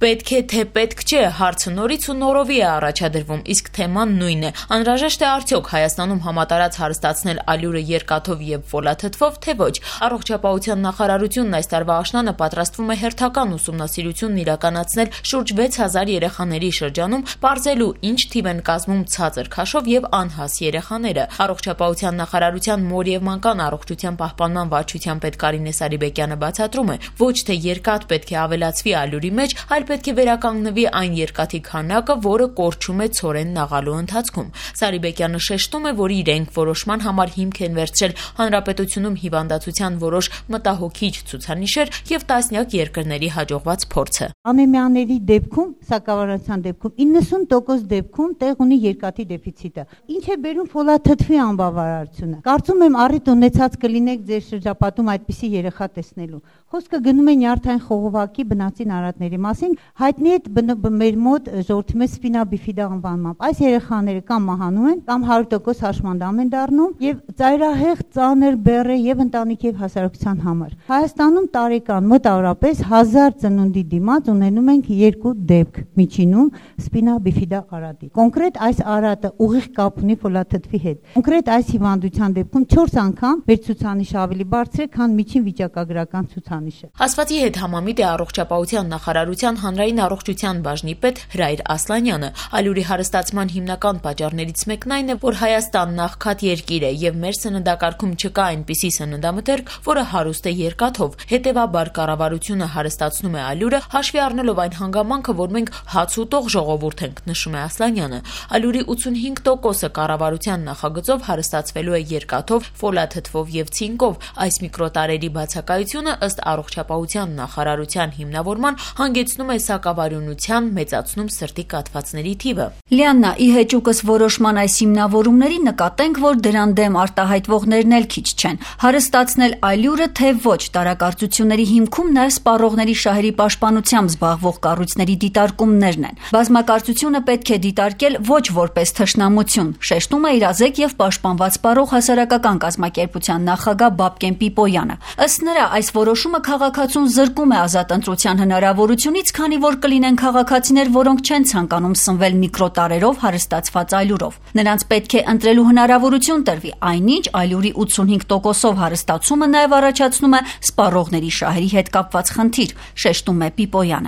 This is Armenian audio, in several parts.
Պետք է թե պետք չէ հարցը նորից ու նորովի է առաջադրվում, իսկ թեման նույնն է. անհրաժեշտ է արդյոք Հայաստանում համատարած հարստացնել ալյուրը երկաթով եւ ֆոլաթթվով, թե ոչ։ Առողջապահության նախարարությունն այս տարվա աշնանը պատրաստվում է հերթական ուսումնասիրությունն իրականացնել շուրջ 6000 երեխաների շրջանում, պարզելու ինչ թիվ են կազմում ցածր քաշով եւ անհաս երեխաները։ Առողջապահության նախարարության մոր եւ մանկան առողջության պահպանման վարչության պետ Կարինե Սարիբեկյանը բացատրում է, ոչ թե երկաթ պետք է ավելացվի ալյուրի մեջ, այլ պետք է վերականգնվի այն երկաթի քանակը, որը կորչում է ցորենն աղալու ընթացքում։ Սարիբեկյանը շեշտում է, որ իրենք որոշման համար հիմք են վերցրել հանրապետությունում հիվանդացության որոշ մտահոգիչ ցուցանիշեր եւ տասնյակ երկրների հաջողված փորձը։ Անեմիաների դեպքում, սակավարության դեպքում 90% դեպքում տեղ ունի երկաթի դեֆիցիտը։ Ինչ է բերում ֆոլաթթվի անբավարարությունը։ Կարծում եմ առիթ ունեցած կլինեք ձեր շրջապատում այդպիսի երեխա տեսնելու։ Խոսքը գնում է նյարդային խողովակի բնածին արատների մասին, հայտնի է մեր մոտ ժողովրդի մեջ սպինա բիֆիդա անվանմամբ։ Այս երեխաները կամ մահանում են, կամ 100% հաշմանդամ են դառնում եւ ծայրահեղ ծանր բեռ է եւ ընտանիք եւ հասարակության համար։ Հայաստանում տարեկան մոտավորապես 1000 ծնունդի դիմաց ունենում ենք 2 դեպք միջինում սպինա բիֆիդա արատի։ Կոնկրետ այս արատը ուղիղ կապ ունի ֆոլաթթվի հետ։ Կոնկրետ այս հիվանդության դեպքում 4 անգամ մեր ցուցանիշը ավելի բարձր է, քան միջին վիճակագրական ցուցանիշը։ Ասվածի հետ համամիտ է առողջապահության նախարարության հանրային առողջության բաժնի պետ Հրայր Ասլանյանը։ Ալյուրի հարստացման հիմնական պատճառներից մեկն այն է, որ Հայաստանն աղքատ երկիր է եւ մեր սննդակարգում չկա այնպիսի սննդամթերք, որը հարուստ է երկաթով։ Հետևաբար կառավարությունը հարստացնում է ալյուրը, հաշվի առնելով այն հանգամանքը, որ մենք հաց ուտող ժողովուրդ ենք, նշում է Ասլանյանը։ Ալյուրի 85%-ը կառավարության նախագծով հարստացվելու է երկաթով, ֆոլաթթվով եւ ցինկով։ Այս միկրոտարերի բացակայությունը ըստ առողջապահության նախարարության հիմնավորման հանգեցնում է սակավարյունության, մեծացնում սրտի կաթվածների թիվը։ Լիաննա, ի հեճուկս որոշման այս հիմնավորումների նկատենք, որ դրան դեմ արտահայտվողներն էլ քիչ չեն։ Հարստացնել ալյուրը թե ոչ, տարակարծությունների հիմքում նաև սպառողների շահերի պաշտպանությամբ զբաղվող կառույցների դիտարկումներն են։ Բազմակարծությունը պետք է դիտարկել ոչ որպես թշնամություն, շեշտում է իրազեկ եւ պաշտպանված սպառող հասարակական կազմակերպության նախագահ Բաբկեն Պիպոյանը։ Ըստ նրա, այս որոշումը քաղաքացուն զրկում է ազատ ընտրության հնարավորությունից, քանի որ կլինեն քաղաքացիներ, որոնք չեն ցանկանում սնվել միկրոտարերով հարստացված ալյուրով։ Նրանց պետք է ընտրելու հնարավորություն տրվի, այնինչ ալյուրի 85%-ով հարստացումը նաև առաջացնում է սպառողների շահերի հետ կապված խնդիր, շեշտում է Պիպոյանը։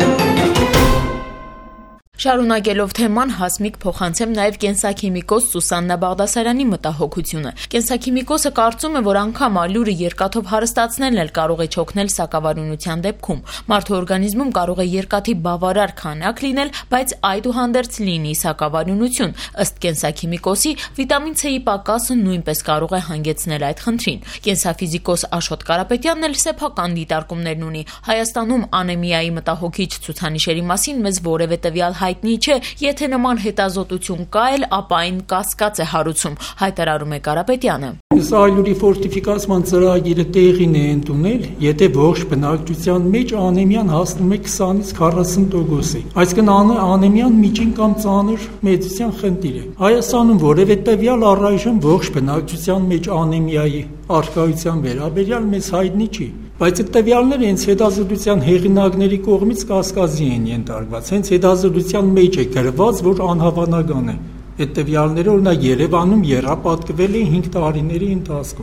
Շարունակելով թեման, Հասմիկ փոխանցեմ նաև կենսաքիմիկոս Սուսաննա Բաղդասարյանի մտահոգությունը։ Կենսաքիմիկոսը կարծում է, որ անգամ ալյուրը երկաթով հարստացնելն էլ կարող է չօգնել սակավարյունության դեպքում։ Մարդու օրգանիզմում կարող է երկաթի բավարար քանակ լինել, բայց այդուհանդերձ լինի սակավարյունություն։ Ըստ կենսաքիմիկոսի, վիտամին C-ի պակասը նույնպես կարող է հանգեցնել այդ խնդրին։ Կենսաֆիզիկոս Աշոտ Կարապետյանն էլ սեփական դիտարկումներն ունի։ Հայաստանում անեմիայի մտահոգիչ ցուցանիշերի մասին մեզ որևէ տվյալ հայտնի չէ, եթե նման հետազոտություն կա էլ, ապա այն կասկած է հարուցում, հայտարարում է Կարապետյանը։ Ալյուրի ֆորտիֆիկացման ծրագիրը տեղին է ընդունել, եթե ողջ բնակչության մեջ անեմիան հասնում է 20-ից 40%-ի։ Այսինքն անեմիան միջին կամ ծանր մեծության խնդիր է։ Հայաստանում որևէ տվյալ առայժմ ողջ բնակչության մեջ անեմիայի առկայության վերաբերյալ մեզ հայտնի չի։ Բայց այդ տվյալները հենց հետազոտության հեղինակների կողմից կասկածի են ենթարկված։ Հենց հետազոտության մեջ է գրված, որ անհավանական է։ Այդ տվյալները օրինակ Երևանում եռապատկվել են 5 տարիների ընթացքում։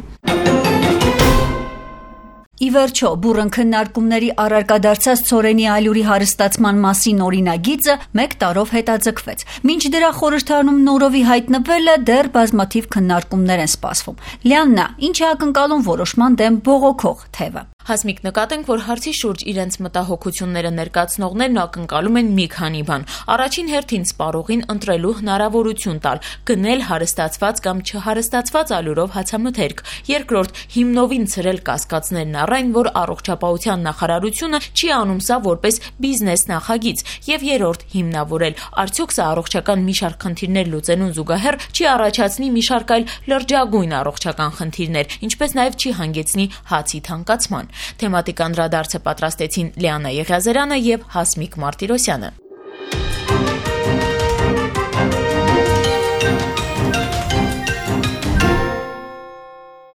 Ի վերջո, բուռն քննարկումների առարկա դարձած ցորենի ալյուրի հարստացման մասին օրինագիծը 1 տարով հետաձգվեց։ Մինչ դրա խորհրդարանում նորովի հայտնվելը դեռ բազմաթիվ քննարկումներ են սպասվում։ Լիաննա, ինչ է ակնկալում որոշման դեմ բողոքող թևը։ Հասմիկ, նկատենք, որ հարցի շուրջ իրենց մտահոգությունները ներկայացնողներն ակնկալում են մի քանի բան։ Առաջին հերթին սպառողին ընտրելու հնարավորություն տալ, գնել հարստացված կամ չհարստացված ալյուրով հացամթերք։ Երկրորդ, հիմնովին ցրել կասկածներն առ այն, որ առողջապահության նախարարությունը չի անում սա որպես բիզնես նախագիծ։ Եվ երրորդ, հիմնավորել, արդյոք սա առողջական մի շարք խնդիրներ լուծելուն զուգահեռ չի առաջացնի մի շարք այլ լրջագույն առողջական խնդիրներ, ինչպես նաև չի հանգեցնի հացի թանկացման։ Թեմատիկ անդրադարձը պատրաստեցին Լիաննա Եղիազարյանը եւ Հասմիկ Մարտիրոսյանը։